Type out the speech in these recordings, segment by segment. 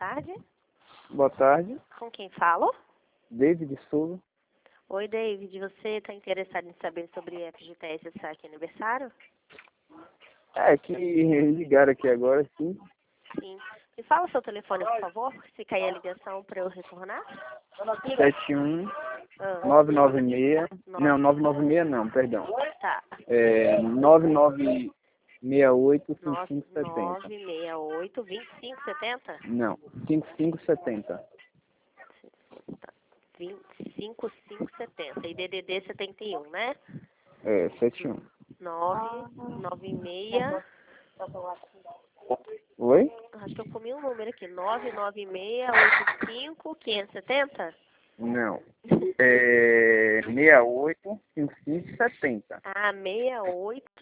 tarde. Boa tarde. Com quem falo? David Souza. Oi, David. Você está interessado em saber sobre FGTS e saque aniversário? É que ligaram aqui agora, sim. Sim. Me fala o seu telefone, por favor, se cair a ligação para eu retornar. 71 Ah, 996. Nove- Não, 996 não, perdão. tá. 9968 5570. 968 2570? Não, 5570. 25570. E DDD 71, né? 71. 996. Oi? Acho que eu comi um número aqui. 99685 570? Não. 68 5570. Ah, 68.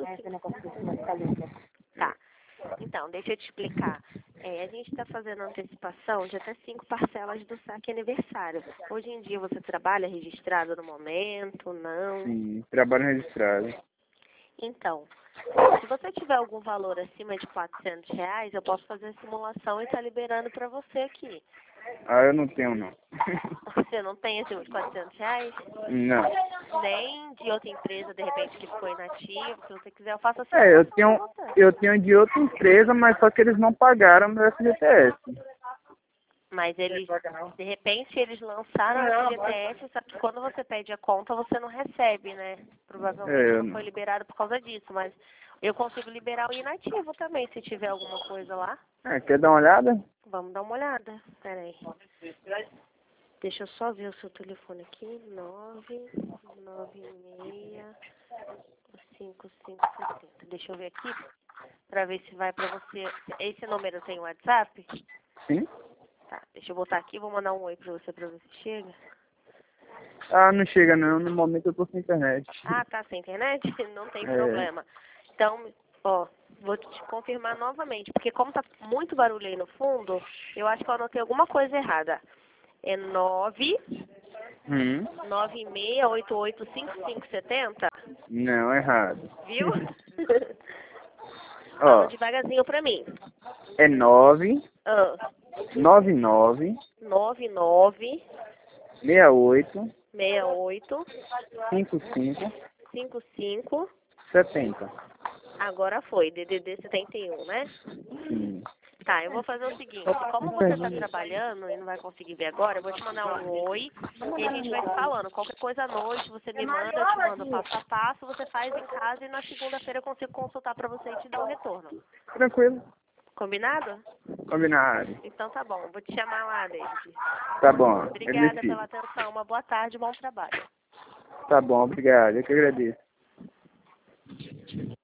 Tá. Então, deixa eu te explicar. A gente está fazendo antecipação de até 5 parcelas do saque aniversário. Hoje em dia você trabalha registrado no momento? Não? Sim, trabalho registrado. Então, se você tiver algum valor acima de R$ 400, eu posso fazer a simulação e estar liberando para você aqui. Ah, eu não tenho não. Você não tem acima de R$ 400? Não. Nem de outra empresa, de repente, que ficou inativa. Se você quiser, eu faço a Eu simulação. tenho de outra empresa, mas só que eles não pagaram meu FGTS. Mas eles, de repente, eles lançaram o FGTS, só que quando você pede a conta, você não recebe, né? Provavelmente não foi liberado por causa disso, mas eu consigo liberar o inativo também, se tiver alguma coisa lá. Quer dar uma olhada? Vamos dar uma olhada. Pera aí. Deixa eu só ver o seu telefone aqui. 9965570. Deixa eu ver aqui, pra ver se vai pra você. Esse número tem WhatsApp? Sim. Tá, deixa eu botar aqui, vou mandar um oi pra você ver se chega. Ah, não chega não, no momento eu tô sem internet. Ah, tá sem internet? Não tem problema. Então, ó, vou te confirmar novamente, porque como tá muito barulho aí no fundo, eu acho que eu anotei alguma coisa errada. É 96885570? Não, errado. Viu? Ó, Fala devagarzinho pra mim. é 9 Ah, 99 99 68 68 55 55. 70. Agora foi, DDD 71, né? Sim. Tá, eu vou fazer o seguinte, como você está trabalhando e não vai conseguir ver agora, eu vou te mandar um oi e a gente vai se falando. Qualquer coisa à noite você me manda, eu te mando passo a passo, você faz em casa e na segunda-feira eu consigo consultar para você e te dar o retorno. Tranquilo. Combinado? Combinado. Então tá bom, vou te chamar lá, David. Tá bom. Eu Obrigada decido. pela atenção, uma boa tarde, bom trabalho. Tá bom, obrigado. Eu que agradeço.